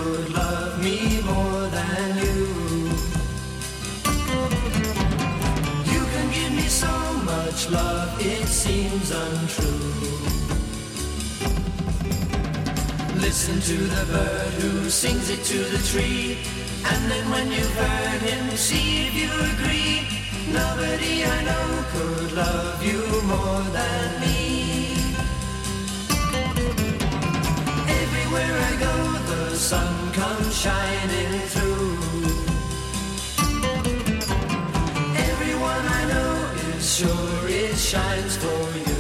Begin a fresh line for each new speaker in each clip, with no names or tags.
could love me more than you. You can give me so much love, it seems untrue. Listen to the bird who sings it to the tree, and then when you've heard him, see if you agree. Nobody I know could love you more than me. Everywhere I go, the sun comes shining through. Everyone I know is sure it shines for you.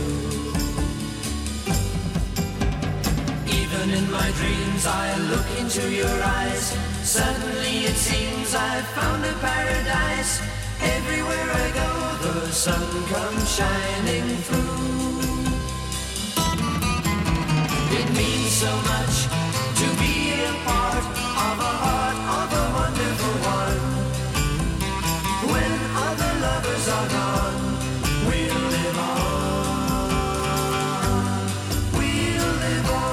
Even in my dreams I look into your eyes. Suddenly it seems I've found a paradise. Everywhere I go, the sun comes shining through. It means so much to be a part of a heart of a wonderful one. When other lovers are gone, we'll live on. We'll live on.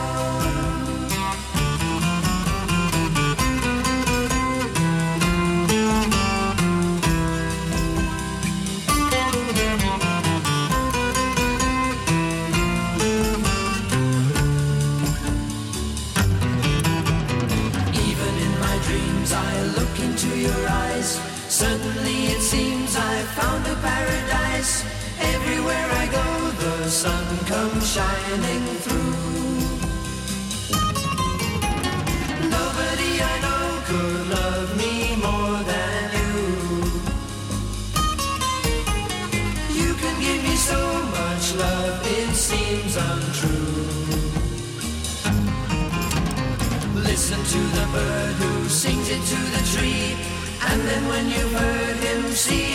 Suddenly it seems I've found a paradise. Everywhere I go, the sun comes shining through. Nobody I know could love me more than you. You can give me so much love, it seems untrue. Listen to the bird who sings it to the tree, and then when you've heard him, see